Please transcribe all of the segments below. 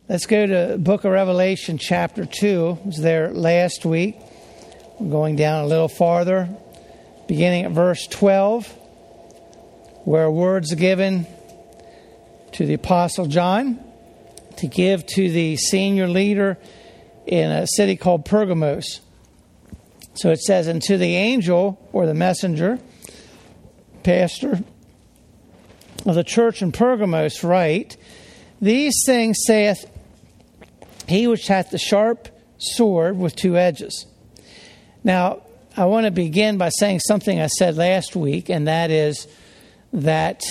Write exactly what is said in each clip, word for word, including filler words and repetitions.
Let's go to the book of Revelation, chapter two. I was there last week. We're going down a little farther, beginning at verse twelve, where words are given to the Apostle John to give to the senior leader in a city called Pergamos. So it says, "And to the angel," or the messenger, pastor of the church in Pergamos write, "These things saith he which hath the sharp sword with two edges." Now, I want to begin by saying something I said last week, and that is that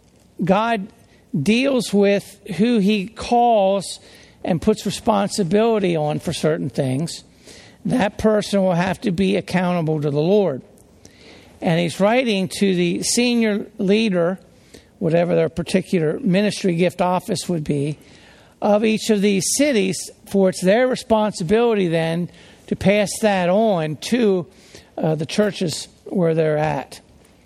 God deals with who he calls and puts responsibility on for certain things. That person will have to be accountable to the Lord. And he's writing to the senior leader, whatever their particular ministry gift office would be, of each of these cities, for it's their responsibility then to pass that on to uh, the churches where they're at.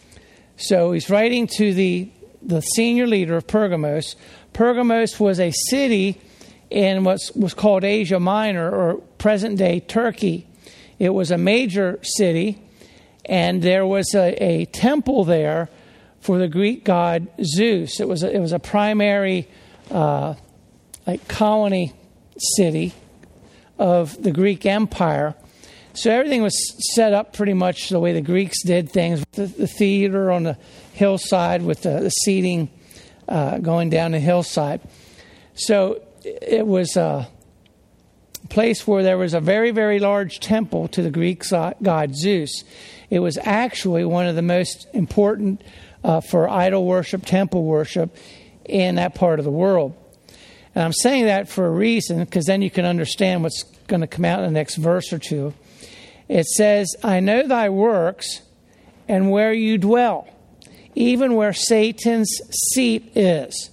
So he's writing to the, the senior leader of Pergamos. Pergamos was a city in what was called Asia Minor, or present-day Turkey. It was a major city, and there was a, a temple there for the Greek god Zeus. It was a, it was a primary uh, like colony city of the Greek Empire. So everything was set up pretty much the way the Greeks did things. The, the theater on the hillside with the, the seating uh, going down the hillside. So it was a place where there was a very, very large temple to the Greek god Zeus. It was actually one of the most important uh, for idol worship, temple worship in that part of the world. And I'm saying that for a reason, because then you can understand what's going to come out in the next verse or two. It says, "I know thy works and where you dwell, even where Satan's seat is."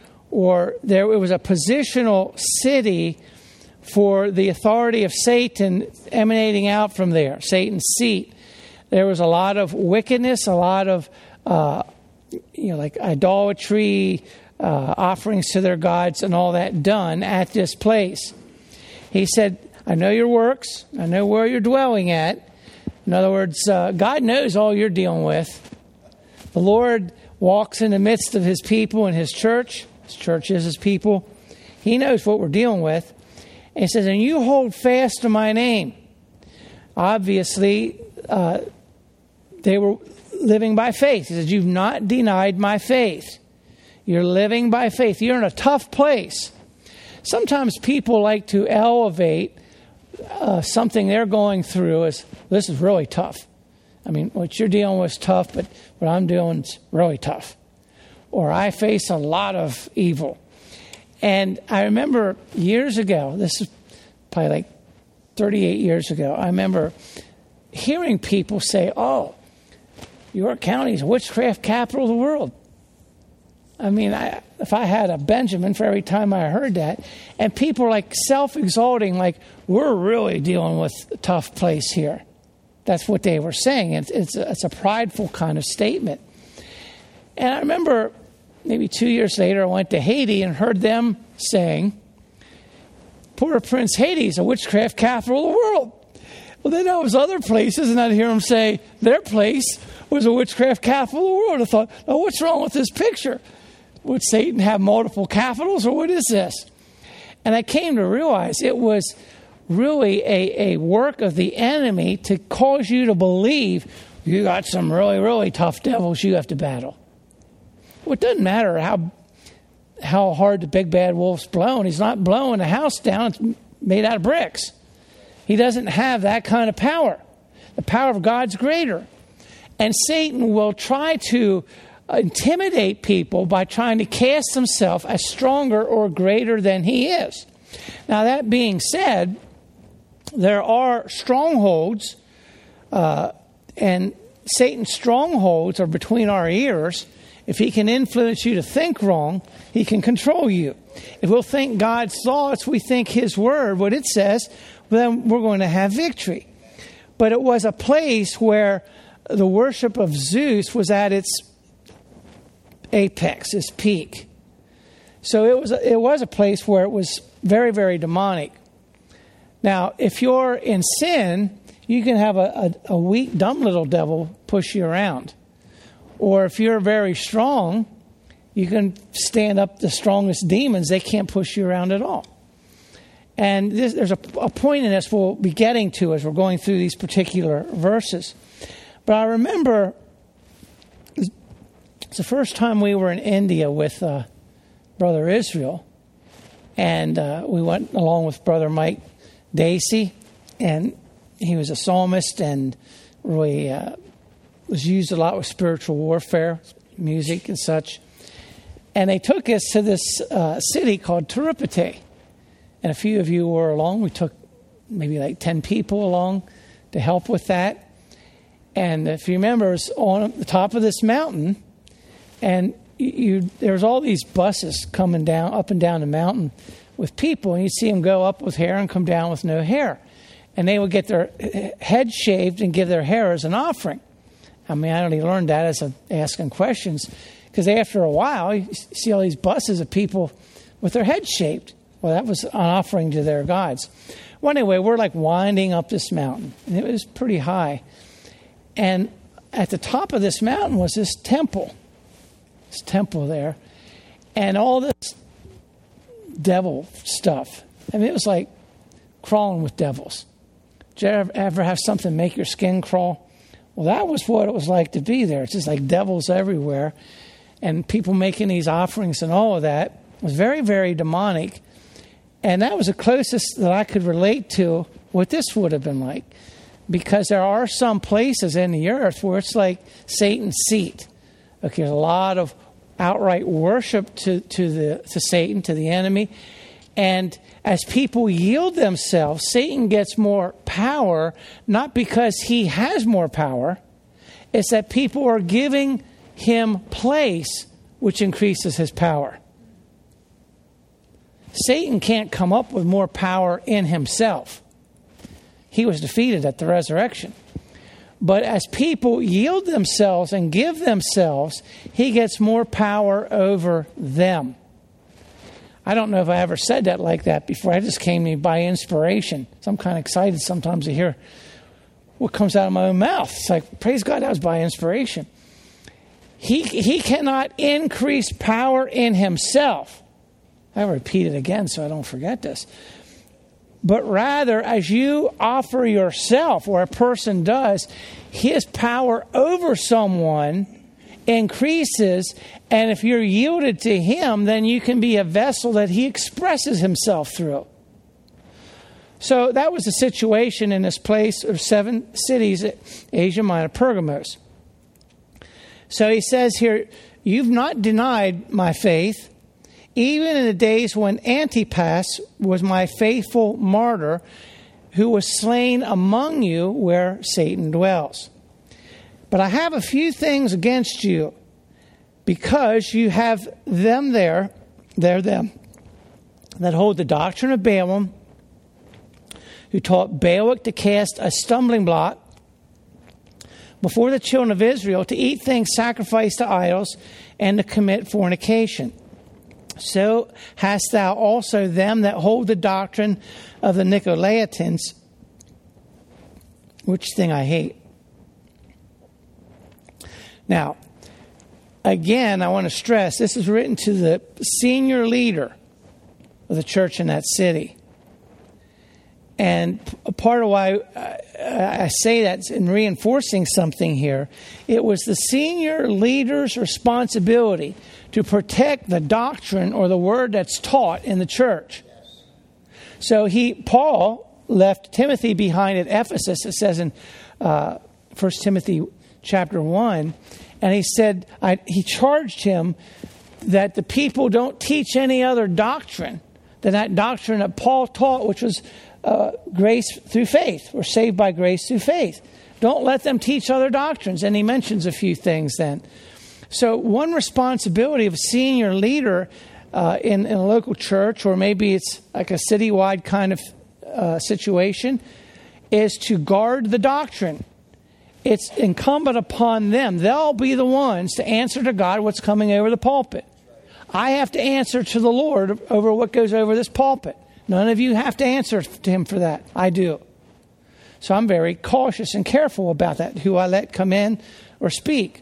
Or there it was a positional city for the authority of Satan emanating out from there, Satan's seat. There was a lot of wickedness, a lot of, uh, you know, like idolatry, uh, offerings to their gods and all that done at this place. He said, "I know your works. I know where you're dwelling at." In other words, uh, God knows all you're dealing with. The Lord walks in the midst of his people and his church. His church is his people. He knows what we're dealing with. And he says, "And you hold fast to my name." Obviously, uh, they were living by faith. He says, "You've not denied my faith." You're living by faith. You're in a tough place. Sometimes people like to elevate uh, something they're going through as, "This is really tough. I mean, what you're dealing with is tough, but what I'm doing is really tough." Or, "I face a lot of evil." And I remember years ago, this is probably like thirty-eight years ago, I remember hearing people say, "Oh, York County is a witchcraft capital of the world." I mean, I, if I had a Benjamin for every time I heard that, and people are like self-exalting, like, "We're really dealing with a tough place here." That's what they were saying. It's, it's, a, it's a prideful kind of statement. And I remember maybe two years later, I went to Haiti and heard them saying, "Port-au-Prince, Haiti is a witchcraft capital of the world." Well, then there was other places, and I'd hear them say their place was a witchcraft capital of the world. I thought, "Oh, what's wrong with this picture? Would Satan have multiple capitals, or what is this?" And I came to realize it was really a, a work of the enemy to cause you to believe you got some really, really tough devils you have to battle. Well, it doesn't matter how how hard the big bad wolf's blowing. He's not blowing a house down. It's made out of bricks. He doesn't have that kind of power. The power of God's greater. And Satan will try to intimidate people by trying to cast himself as stronger or greater than he is. Now, that being said, there are strongholds, uh, and Satan's strongholds are between our ears. If he can influence you to think wrong, he can control you. If we'll think God's thoughts, we think his word, what it says, then we're going to have victory. But it was a place where the worship of Zeus was at its apex, its peak. So it was a, it was a place where it was very, very demonic. Now, if you're in sin, you can have a, a, a weak, dumb little devil push you around. Or if you're very strong, you can stand up the strongest demons. They can't push you around at all. And this, there's a, a point in this we'll be getting to as we're going through these particular verses. But I remember it's the first time we were in India with uh, Brother Israel. And uh, we went along with Brother Mike Dacey. And he was a psalmist and really uh, was used a lot with spiritual warfare, music and such. And they took us to this uh, city called Tirupati. And a few of you were along. We took maybe like ten people along to help with that. And if you remember, it was on the top of this mountain. And you, you there's all these buses coming down, up and down the mountain with people. And you see them go up with hair and come down with no hair. And they would get their head shaved and give their hair as an offering. I mean, I only learned that as a, asking questions. Because after a while, you see all these buses of people with their heads shaved. Well, that was an offering to their gods. Well, anyway, we're like winding up this mountain. And it was pretty high. And at the top of this mountain was this temple. This temple there. And all this devil stuff. I mean, it was like crawling with devils. Did you ever, ever have something make your skin crawl? Well, that was what it was like to be there. It's just like devils everywhere. And people making these offerings and all of that. It was very, very demonic. And that was the closest that I could relate to what this would have been like. Because there are some places in the earth where it's like Satan's seat. Okay, there's a lot of outright worship to, to the to Satan, to the enemy. And as people yield themselves, Satan gets more power, not because he has more power. It's that people are giving him place, which increases his power. Satan can't come up with more power in himself. He was defeated at the resurrection. But as people yield themselves and give themselves, he gets more power over them. I don't know if I ever said that like that before. I just came to me by inspiration. So I'm kind of excited sometimes to hear what comes out of my own mouth. It's like, praise God, that was by inspiration. He, he cannot increase power in himself. I'll repeat it again so I don't forget this. But rather, as you offer yourself, or a person does, his power over someone increases. And if you're yielded to him, then you can be a vessel that he expresses himself through. So that was the situation in this place of seven cities, Asia Minor, Pergamos. So he says here, you've not denied my faith, even in the days when Antipas was my faithful martyr, who was slain among you where Satan dwells. But I have a few things against you, because you have them there, they're them, that hold the doctrine of Balaam, who taught Balak to cast a stumbling block before the children of Israel, to eat things sacrificed to idols, and to commit fornication. So hast thou also them that hold the doctrine of the Nicolaitans, which thing I hate. Now, again, I want to stress, this is written to the senior leader of the church in that city. And part of why I say that in reinforcing something here, it was the senior leader's responsibility to protect the doctrine or the word that's taught in the church. So he, Paul, left Timothy behind at Ephesus. It says in uh, First Timothy chapter one, and he said, I, he charged him that the people don't teach any other doctrine than that doctrine that Paul taught, which was Uh, grace through faith. We're saved by grace through faith. Don't let them teach other doctrines. And he mentions a few things then. So one responsibility of a senior leader uh, in, in a local church, or maybe it's like a citywide kind of uh, situation, is to guard the doctrine. It's incumbent upon them. They'll be the ones to answer to God what's coming over the pulpit. I have to answer to the Lord over what goes over this pulpit. None of you have to answer to him for that. I do. So I'm very cautious and careful about that, who I let come in or speak.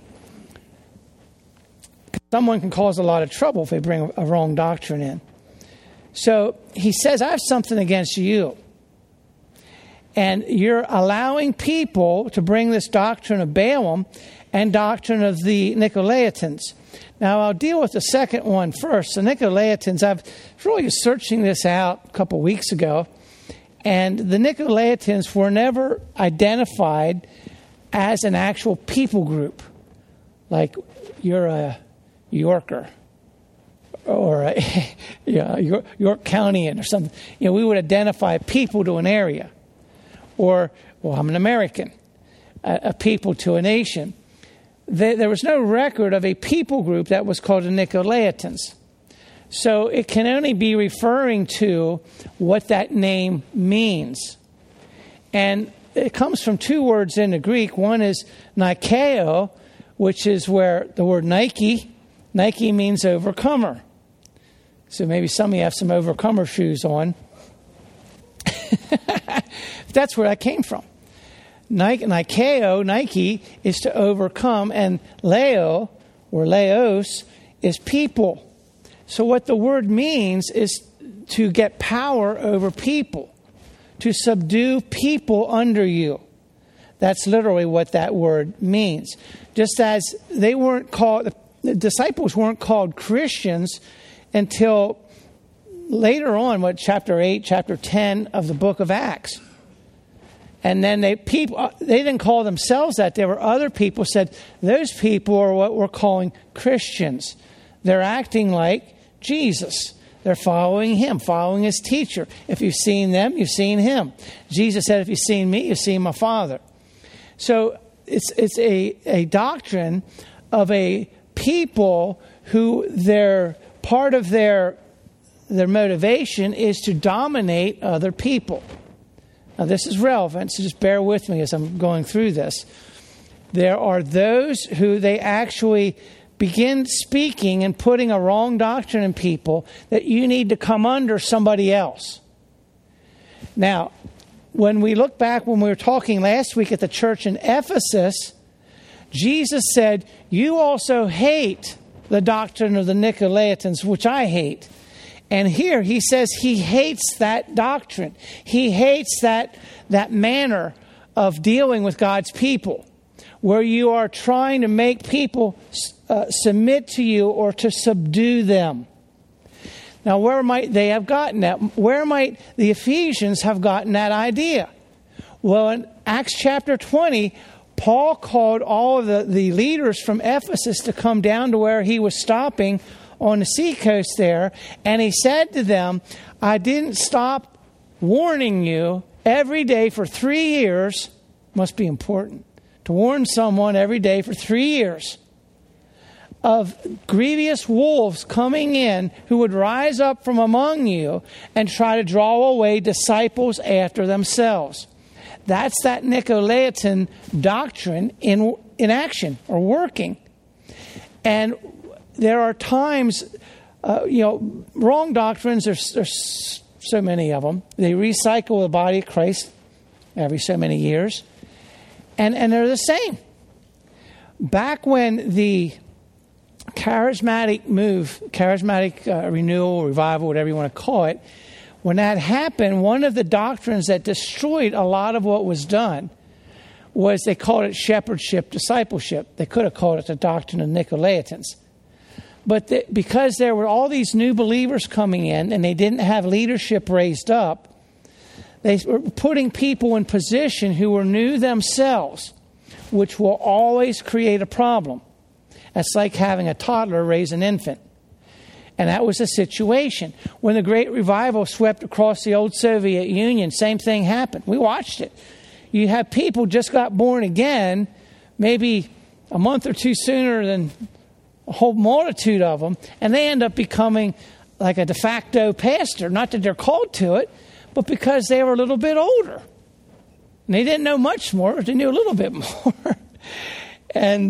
Someone can cause a lot of trouble if they bring a wrong doctrine in. So he says, I have something against you. And you're allowing people to bring this doctrine of Balaam and doctrine of the Nicolaitans. Now, I'll deal with the second one first. The Nicolaitans, I was really searching this out a couple weeks ago. And the Nicolaitans were never identified as an actual people group. Like you're a Yorker or a yeah, York, York Countyan or something. You know, we would identify people to an area. Or, well, I'm an American, a, a people to a nation. There, there was no record of a people group that was called the Nicolaitans. So it can only be referring to what that name means. And it comes from two words in the Greek. One is Nikeo, which is where the word Nike, Nike means overcomer. So maybe some of you have some overcomer shoes on. That's where that came from. Nike, Nikeo, Nike, is to overcome, and Leo, or Laos, is people. So what the word means is to get power over people, to subdue people under you. That's literally what that word means. Just as they weren't called, the disciples weren't called Christians until later on, what, chapter eight, chapter ten of the book of Acts. And then they people they didn't call themselves that. There were other people who said, those people are what we're calling Christians. They're acting like Jesus. They're following him, following his teacher. If you've seen them, you've seen him. Jesus said, if you've seen me, you've seen my Father. So it's it's a, a doctrine of a people who their part of their their motivation is to dominate other people. Now, this is relevant, so just bear with me as I'm going through this. There are those who they actually begin speaking and putting a wrong doctrine in people that you need to come under somebody else. Now, when we look back when we were talking last week at the church in Ephesus, Jesus said, you also hate the doctrine of the Nicolaitans, which I hate. And here he says he hates that doctrine. He hates that, that manner of dealing with God's people, where you are trying to make people uh, submit to you or to subdue them. Now, where might they have gotten that? Where might the Ephesians have gotten that idea? Well, in Acts chapter twenty, Paul called all of the, the leaders from Ephesus to come down to where he was stopping on the seacoast there, and he said to them, I didn't stop warning you every day for three years. Must be important to warn someone every day for three years of grievous wolves coming in who would rise up from among you and try to draw away disciples after themselves. That's that Nicolaitan doctrine in in action or working. And there are times, uh, you know, wrong doctrines, there's, there's so many of them. They recycle the body of Christ every so many years. And, and they're the same. Back when the charismatic move, charismatic uh, renewal, revival, whatever you want to call it, when that happened, one of the doctrines that destroyed a lot of what was done was they called it shepherdship, discipleship. They could have called it the doctrine of Nicolaitans. But the, because there were all these new believers coming in and they didn't have leadership raised up, they were putting people in position who were new themselves, which will always create a problem. That's like having a toddler raise an infant. And that was the situation. When the Great Revival swept across the old Soviet Union, same thing happened. We watched it. You have people just got born again, maybe a month or two sooner than a whole multitude of them, and they end up becoming like a de facto pastor. Not that they're called to it, but because they were a little bit older. And they didn't know much more, but they knew a little bit more. And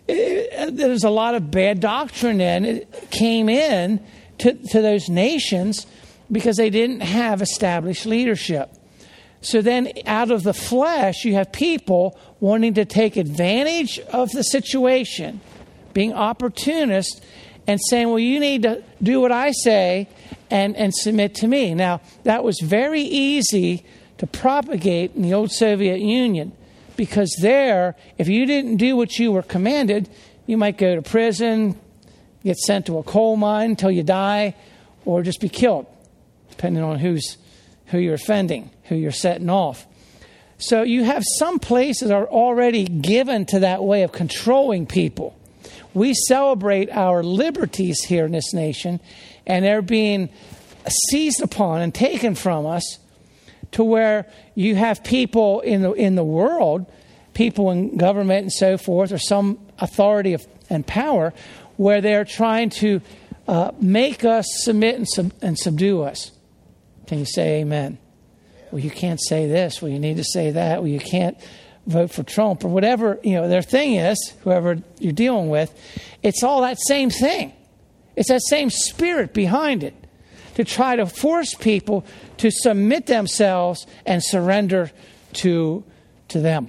it, there's a lot of bad doctrine then it came in to, to those nations because they didn't have established leadership. So then out of the flesh, you have people wanting to take advantage of the situation, being opportunists and saying, well, you need to do what I say and, and submit to me. Now, that was very easy to propagate in the old Soviet Union because there, if you didn't do what you were commanded, you might go to prison, get sent to a coal mine until you die, or just be killed, depending on who's who you're offending, who you're setting off. So you have some places are already given to that way of controlling people. We celebrate our liberties here in this nation, and they're being seized upon and taken from us to where you have people in the in the world, people in government and so forth, or some authority of, and power, where they're trying to uh, make us submit and, sub, and subdue us. Can you say amen? Well, you can't say this. Well, you need to say that. Well, you can't vote for Trump or whatever, you know, their thing is, whoever you're dealing with. It's all that same thing. It's that same spirit behind it to try to force people to submit themselves and surrender to, to them.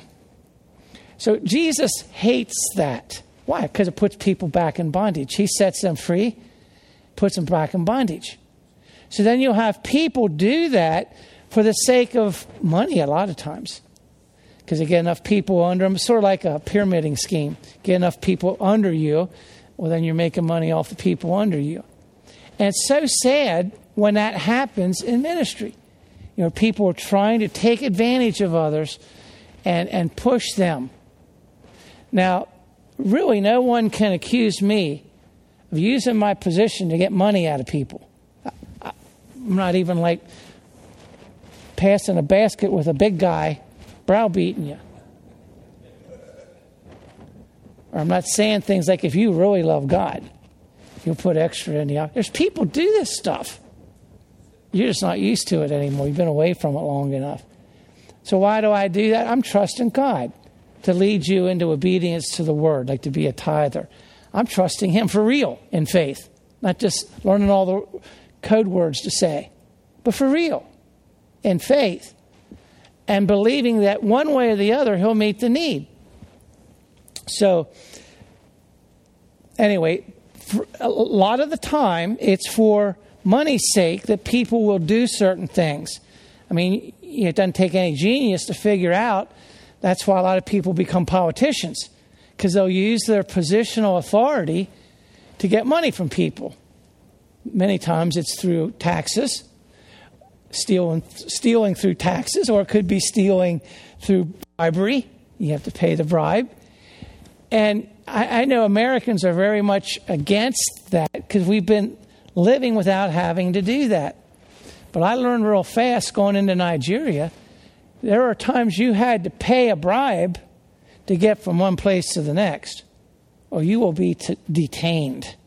So Jesus hates that. Why? Because it puts people back in bondage. He sets them free, puts them back in bondage. So then you'll have people do that for the sake of money a lot of times. Because they get enough people under them. It's sort of like a pyramiding scheme. Get enough people under you, well, then you're making money off the people under you. And it's so sad when that happens in ministry. You know, people are trying to take advantage of others and, and push them. Now, really, no one can accuse me of using my position to get money out of people. I'm not even like passing a basket with a big guy browbeating you. Or I'm not saying things like, if you really love God, you'll put extra in the... There's people do this stuff. You're just not used to it anymore. You've been away from it long enough. So why do I do that? I'm trusting God to lead you into obedience to the word, like to be a tither. I'm trusting him for real in faith, not just learning all the code words to say, but for real in faith and believing that one way or the other he'll meet the need. So anyway, for a lot of the time it's for money's sake that people will do certain things. I mean, it doesn't take any genius to figure out that's why a lot of people become politicians, because they'll use their positional authority to get money from people. Many times it's through taxes, stealing, stealing through taxes, or it could be stealing through bribery. You have to pay the bribe. And I, I know Americans are very much against that because we've been living without having to do that. But I learned real fast going into Nigeria, there are times you had to pay a bribe to get from one place to the next, or you will be t- detained.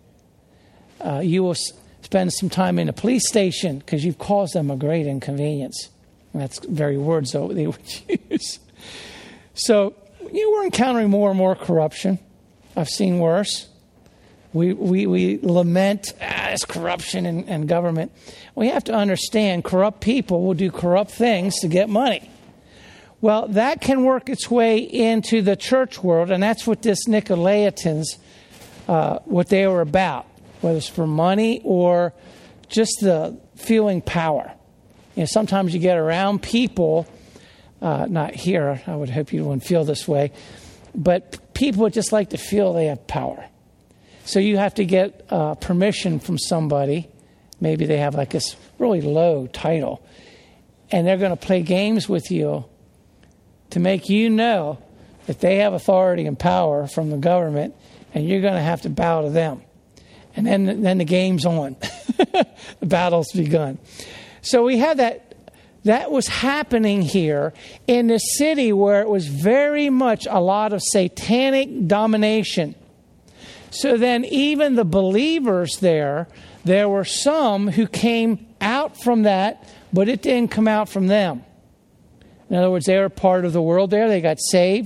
Uh, you will s- spend some time in a police station because you've caused them a great inconvenience. And that's the very words that they would use. So you know, we're encountering more and more corruption. I've seen worse. We we, we lament ah, it's corruption in, in government. We have to understand corrupt people will do corrupt things to get money. Well, that can work its way into the church world, and that's what this Nicolaitans, uh, what they were about. Whether it's for money or just the feeling power. You know, sometimes you get around people, uh, not here, I would hope you wouldn't feel this way, but people would just like to feel they have power. So you have to get uh, permission from somebody. Maybe they have like this really low title, and they're going to play games with you to make you know that they have authority and power from the government, and you're going to have to bow to them. And then, then the game's on. The battle's begun. So we have that. That was happening here in the city where it was very much a lot of satanic domination. So then even the believers there, there were some who came out from that, but it didn't come out from them. In other words, they were part of the world there. They got saved.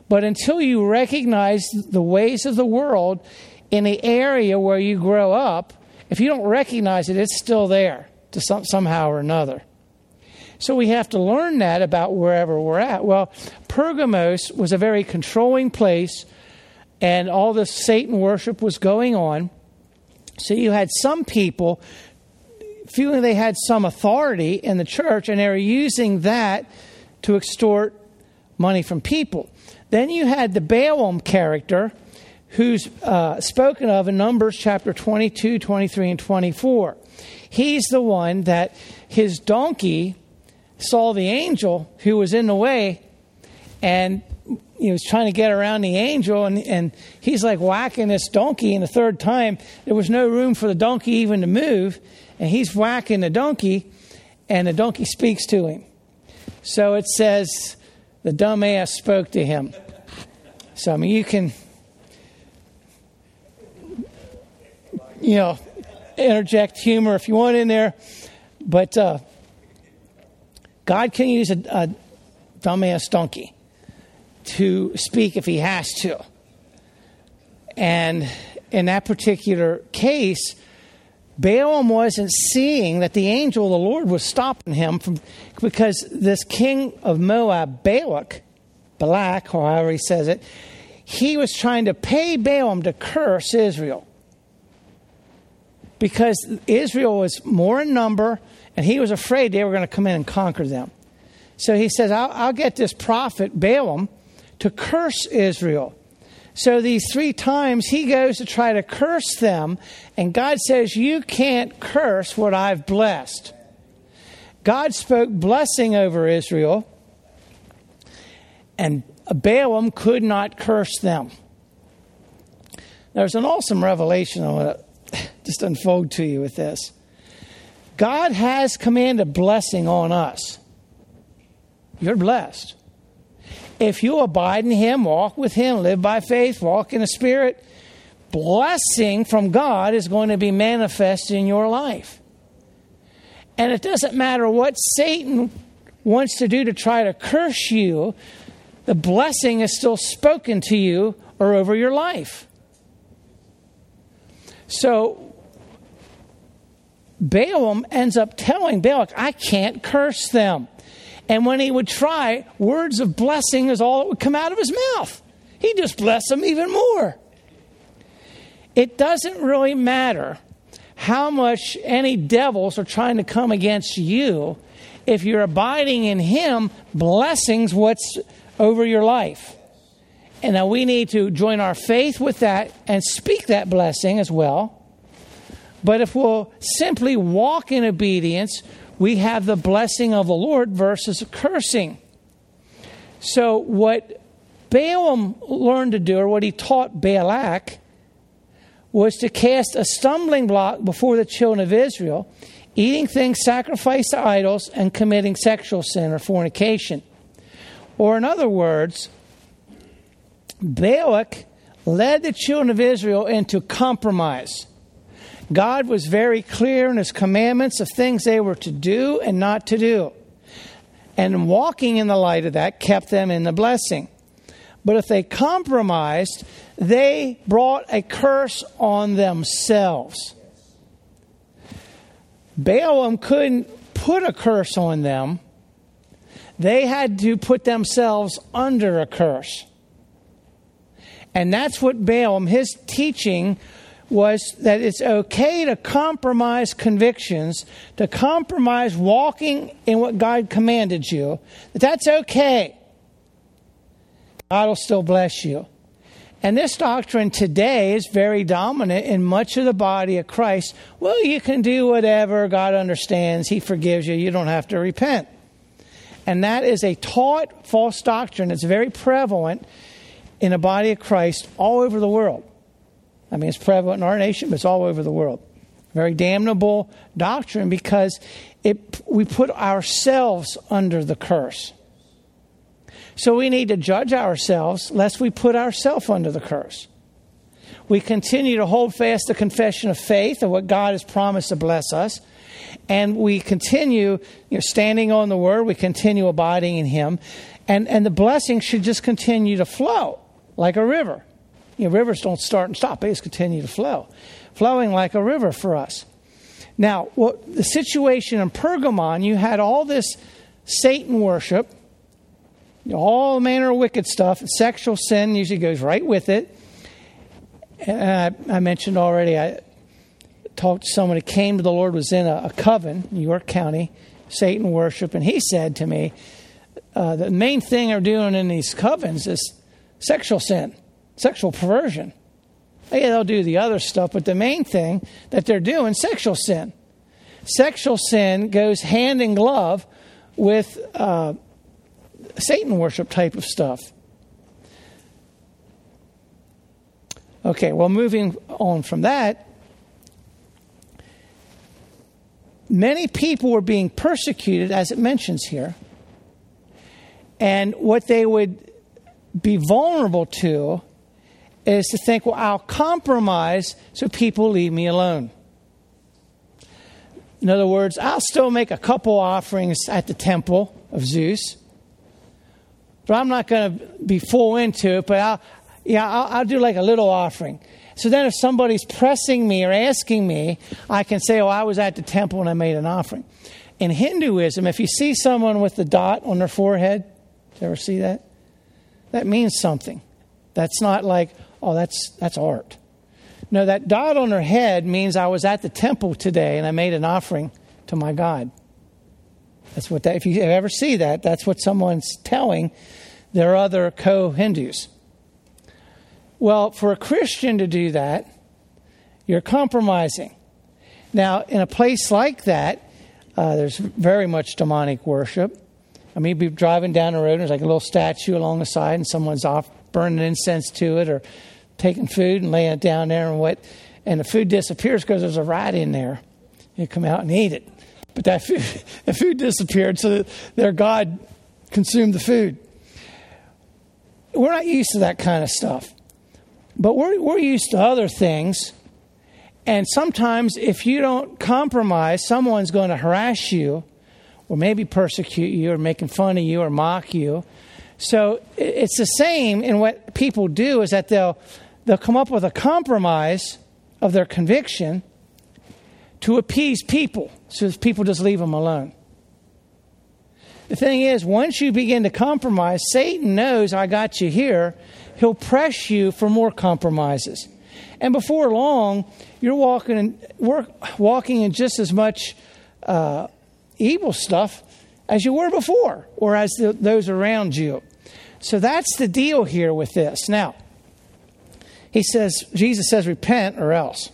But until you recognize the ways of the world in the area where you grow up, if you don't recognize it, it's still there to some, somehow or another. So we have to learn that about wherever we're at. Well, Pergamos was a very controlling place, and all this Satan worship was going on. So you had some people feeling they had some authority in the church, and they were using that to extort money from people. Then you had the Balaam character, who's uh, spoken of in Numbers chapter twenty-two, twenty-three, and twenty-four. He's the one that his donkey saw the angel who was in the way, and he was trying to get around the angel, and, and he's like whacking this donkey, and the third time there was no room for the donkey even to move, and he's whacking the donkey, and the donkey speaks to him. So it says the dumbass spoke to him. So I mean, you can, you know, interject humor if you want in there, but uh, God can use a, a dumbass donkey to speak if he has to. And in that particular case, Balaam wasn't seeing that the angel of the Lord was stopping him from, because this king of Moab, Balak, Balak, or however he says it, he was trying to pay Balaam to curse Israel. Because Israel was more in number, and he was afraid they were going to come in and conquer them. So he says, I'll, I'll get this prophet, Balaam, to curse Israel. So these three times he goes to try to curse them, and God says, you can't curse what I've blessed. God spoke blessing over Israel, and Balaam could not curse them. There's an awesome revelation I want to just unfold to you with this. God has commanded blessing on us. You're blessed. If you abide in Him, walk with Him, live by faith, walk in the Spirit, blessing from God is going to be manifested in your life. And it doesn't matter what Satan wants to do to try to curse you, the blessing is still spoken to you or over your life. So Balaam ends up telling Balak, I can't curse them. And when he would try, words of blessing is all that would come out of his mouth. He just blessed them even more. It doesn't really matter how much any devils are trying to come against you. If you're abiding in Him, blessing's what's over your life. And now we need to join our faith with that and speak that blessing as well. But if we'll simply walk in obedience, we have the blessing of the Lord versus a cursing. So what Balaam learned to do, or what he taught Balak, was to cast a stumbling block before the children of Israel, eating things sacrificed to idols and committing sexual sin or fornication. Or in other words, Balak led the children of Israel into compromise. God was very clear in His commandments of things they were to do and not to do. And walking in the light of that kept them in the blessing. But if they compromised, they brought a curse on themselves. Balaam couldn't put a curse on them. They had to put themselves under a curse. And that's what Balaam, his teaching was that it's okay to compromise convictions, to compromise walking in what God commanded you. That that's okay. God will still bless you. And this doctrine today is very dominant in much of the body of Christ. Well, you can do whatever. God understands. He forgives you. You don't have to repent. And that is a taught false doctrine. It's very prevalent in the body of Christ all over the world. I mean, it's prevalent in our nation, but it's all over the world. Very damnable doctrine because it we put ourselves under the curse. So we need to judge ourselves lest we put ourselves under the curse. We continue to hold fast the confession of faith of what God has promised to bless us. and we continue, you know, standing on the Word, we continue abiding in Him, and, and the blessing should just continue to flow like a river. You know, rivers don't start and stop, they just continue to flow. Flowing like a river for us. Now, what the situation in Pergamon, you had all this Satan worship, you know, all manner of wicked stuff. Sexual sin usually goes right with it. And I, I mentioned already, I talked to someone who came to the Lord, was in a, a coven, New York County, Satan worship, and he said to me, uh, the main thing they're doing in these covens is sexual sin, sexual perversion. Yeah, they'll do the other stuff, but the main thing that they're doing is sexual sin. Sexual sin goes hand in glove with uh, Satan worship type of stuff. Okay, well, moving on from that, many people were being persecuted, as it mentions here. And what they would be vulnerable to is to think, well, I'll compromise so people leave me alone. In other words, I'll still make a couple offerings at the temple of Zeus, but I'm not going to be full into it, but I'll, yeah, I'll, I'll do like a little offering. So then if somebody's pressing me or asking me, I can say, oh, I was at the temple and I made an offering. In Hinduism, if you see someone with the dot on their forehead, did you ever see that? That means something. That's not like, oh, that's that's art. No, that dot on her head means I was at the temple today and I made an offering to my God. That's what that, if you ever see that, that's what someone's telling their other co-Hindus. Well, for a Christian to do that, you're compromising. Now, in a place like that, uh, there's very much demonic worship. I mean, you'd be driving down the road and there's like a little statue along the side and someone's off burning incense to it or taking food and laying it down there and what, and the food disappears because there's a rat in there. You come out and eat it. But that food, the food disappeared so that their God consumed the food. We're not used to that kind of stuff. But we're we're used to other things. And sometimes if you don't compromise, someone's going to harass you or maybe persecute you or making fun of you or mock you. So it's the same in what people do is that they'll they'll come up with a compromise of their conviction to appease people, so that people just leave them alone. The thing is, once you begin to compromise, Satan knows I got you here. He'll press you for more compromises. And before long, you're walking in, work, walking in just as much uh, evil stuff as you were before, or as the, those around you. So that's the deal here with this. Now, he says, Jesus says, repent or else.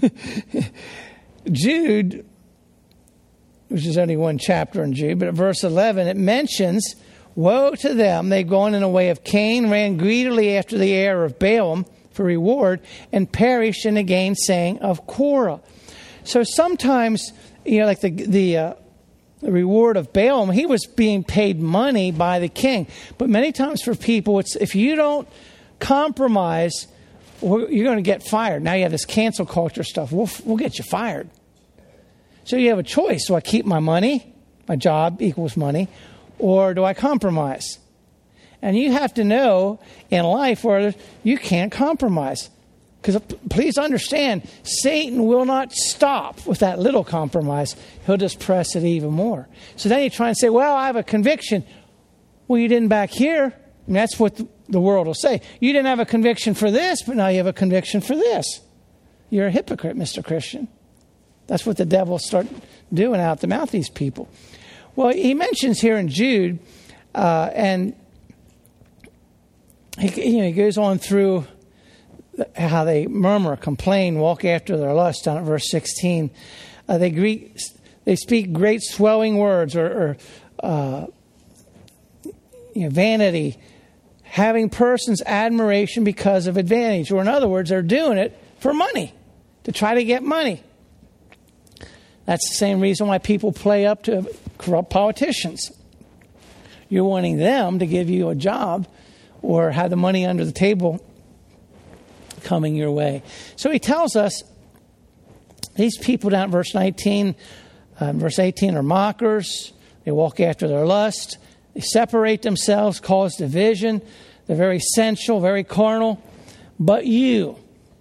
Jude, which is only one chapter in Jude, but at verse eleven, it mentions, woe to them, they've gone in the way of Cain, ran greedily after the heir of Balaam for reward, and perished in the gainsaying of Korah. So sometimes, you know, like the the, uh, the reward of Balaam, he was being paid money by the king. But many times for people, it's if you don't compromise, you're going to get fired. Now you have this cancel culture stuff. We'll, we'll get you fired. So you have a choice. Do I keep my money? My job equals money. Or do I compromise? And you have to know in life where you can't compromise. Because please understand, Satan will not stop with that little compromise. He'll just press it even more. So then you try and say, well, I have a conviction. Well, you didn't back here. And that's what the world will say. You didn't have a conviction for this, but now you have a conviction for this. You're a hypocrite, Mister Christian. That's what the devil will start doing out to mouth these people. Well, he mentions here in Jude, uh, and he, you know, he goes on through how they murmur, complain, walk after their lust, down at verse sixteen. Uh, they greet, they speak great swelling words or, or uh, you know, vanity, having persons admiration because of advantage. Or in other words, they're doing it for money, to try to get money. That's the same reason why people play up to corrupt politicians. You're wanting them to give you a job or have the money under the table coming your way. So he tells us, these people down at verse nineteen, Uh, verse eighteen, are mockers. They walk after their lust. They separate themselves, cause division. They're very sensual, very carnal. But you,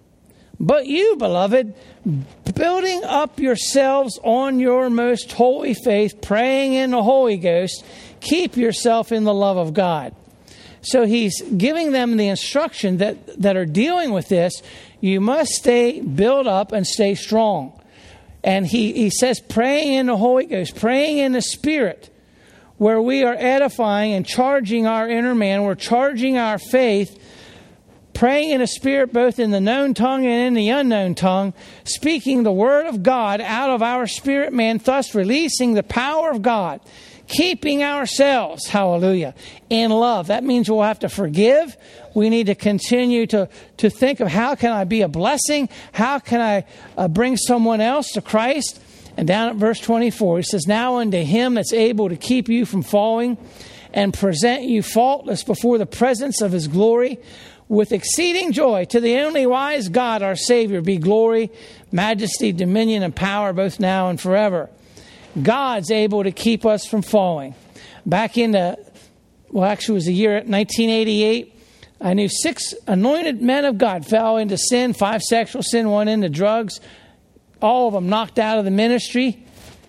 but you, beloved, building up yourselves on your most holy faith, praying in the Holy Ghost, keep yourself in the love of God. So he's giving them the instruction that, that are dealing with this. You must stay built up and stay strong. And he, he says praying in the Holy Ghost, praying in the Spirit, where we are edifying and charging our inner man. We're charging our faith, praying in the Spirit, both in the known tongue and in the unknown tongue, speaking the word of God out of our spirit man, thus releasing the power of God, keeping ourselves, hallelujah, in love. That means we'll have to forgive. We need to continue to, to think of how can I be a blessing? How can I uh, bring someone else to Christ? And down at verse twenty-four, he says, now unto him that's able to keep you from falling and present you faultless before the presence of his glory with exceeding joy, to the only wise God, our Savior, be glory, majesty, dominion, and power, both now and forever. God's able to keep us from falling. Back in the, well, actually it was the year nineteen eighty-eight, I knew six anointed men of God fell into sin, five sexual sin, one into drugs. All of them knocked out of the ministry.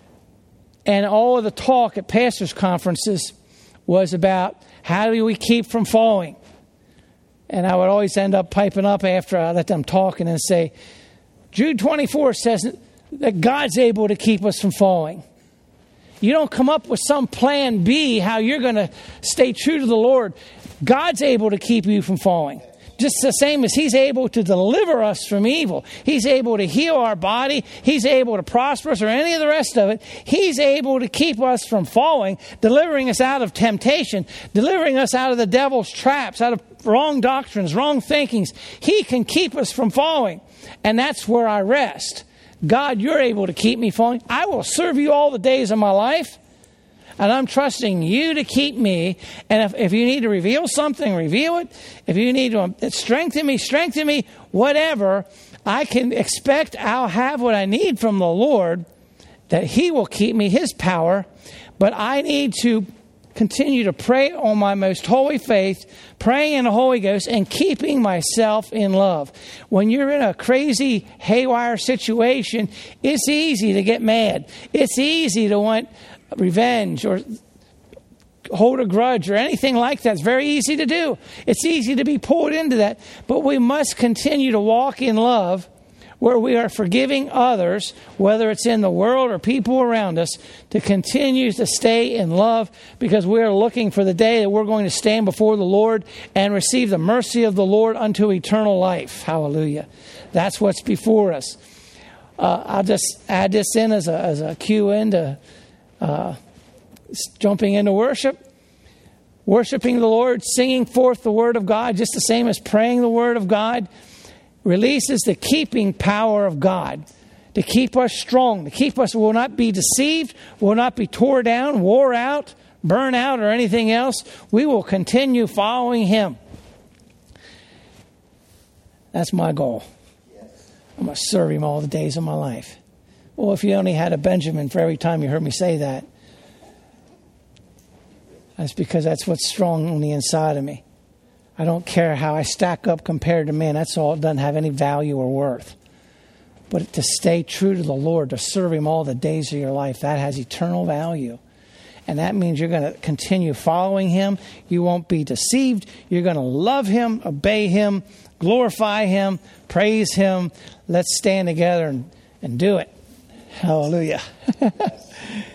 And all of the talk at pastors' conferences was about how do we keep from falling. And I would always end up piping up after I let them talk and then say, Jude twenty-four says that God's able to keep us from falling. You don't come up with some plan B how you're going to stay true to the Lord. God's able to keep you from falling. Just the same as he's able to deliver us from evil. He's able to heal our body. He's able to prosper us or any of the rest of it. He's able to keep us from falling, delivering us out of temptation, delivering us out of the devil's traps, out of wrong doctrines, wrong thinkings. He can keep us from falling. And that's where I rest. God, you're able to keep me falling. I will serve you all the days of my life. And I'm trusting you to keep me. And if, if you need to reveal something, reveal it. If you need to strengthen me, strengthen me. Whatever, I can expect I'll have what I need from the Lord, that he will keep me, his power. But I need to continue to pray on my most holy faith, praying in the Holy Ghost, and keeping myself in love. When you're in a crazy, haywire situation, it's easy to get mad. It's easy to want revenge or hold a grudge or anything like that. It's very easy to do. It's easy to be pulled into that. But we must continue to walk in love, where we are forgiving others, whether it's in the world or people around us, to continue to stay in love, because we are looking for the day that we're going to stand before the Lord and receive the mercy of the Lord unto eternal life. Hallelujah. That's what's before us. Uh, I'll just add this in as a, as a cue into uh, jumping into worship. Worshiping the Lord, singing forth the word of God, just the same as praying the word of God, releases the keeping power of God to keep us strong, to keep us, will not be deceived, will not be tore down, wore out, burn out, or anything else. We will continue following him. That's my goal. I'm going to serve him all the days of my life. Well, if you only had a Benjamin for every time you heard me say that, that's because that's what's strong on the inside of me. I don't care how I stack up compared to man. That's all. It doesn't have any value or worth. But to stay true to the Lord, to serve him all the days of your life, that has eternal value. And that means you're going to continue following him. You won't be deceived. You're going to love him, obey him, glorify him, praise him. Let's stand together and, and do it. Hallelujah.